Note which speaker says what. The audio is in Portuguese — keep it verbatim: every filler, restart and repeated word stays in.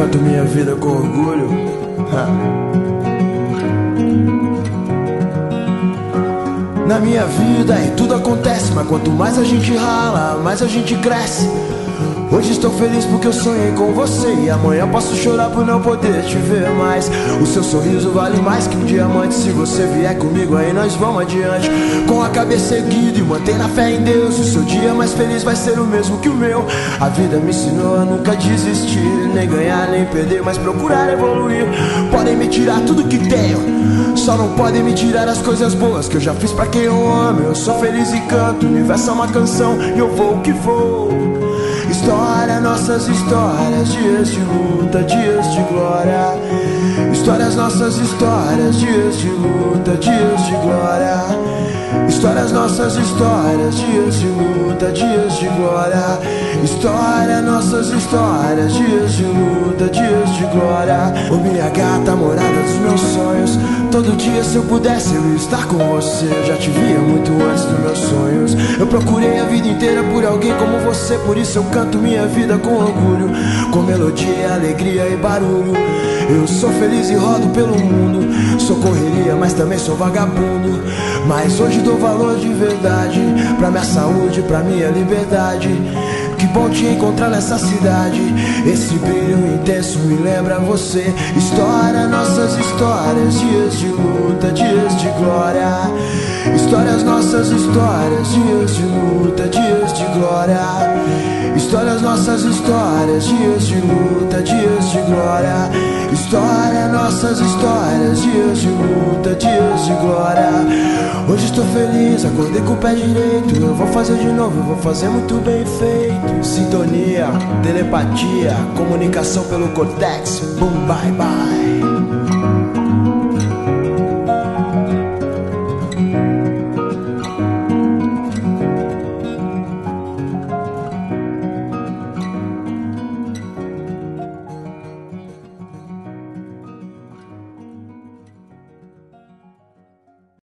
Speaker 1: canto minha vida com orgulho. Ha. Na minha vida e tudo acontece, mas quanto mais a gente rala, mais a gente cresce. Hoje estou feliz porque eu sonhei com você, e amanhã posso chorar por não poder te ver mais. O seu sorriso vale mais que um diamante. Se você vier comigo aí nós vamos adiante, com a cabeça erguida e manter a fé em Deus. O seu dia mais feliz vai ser o mesmo que o meu. A vida me ensinou a nunca desistir, nem ganhar nem perder, mas procurar evoluir. Podem me tirar tudo que tenho, só não podem me tirar as coisas boas que eu já fiz pra quem eu amo. Eu sou feliz e canto, o universo é uma canção e eu vou que vou. História, nossas histórias, dias de luta, dias de glória. Histórias, nossas histórias, dias de luta, dias de glória. Histórias, nossas histórias, dias de luta, dias de glória. História, nossas histórias, dias de luta, dias de glória. Ô minha gata, morada dos meus sonhos, todo dia se eu pudesse eu ia estar com você. Eu já te via muito antes dos meus sonhos. Eu procurei a vida inteira por alguém como você, por isso eu canto minha vida com orgulho, com melodia, alegria e barulho. Eu sou feliz e rodo pelo mundo, sou correria, mas também sou vagabundo. Mas hoje dou valor de verdade pra minha saúde, pra minha liberdade. Que bom te encontrar nessa cidade, esse brilho intenso me lembra você. História, nossas histórias, dias de luta, dias de glória. Histórias, nossas histórias, dias de luta, dias de glória. Histórias, nossas histórias, dias de luta, dias de glória. História, nossas histórias, dias de luta, dias de glória. Hoje estou feliz, acordei com o pé direito. Eu vou fazer de novo, eu vou fazer muito bem feito. Sintonia, telepatia, comunicação pelo cortex. Boom, bye, bye.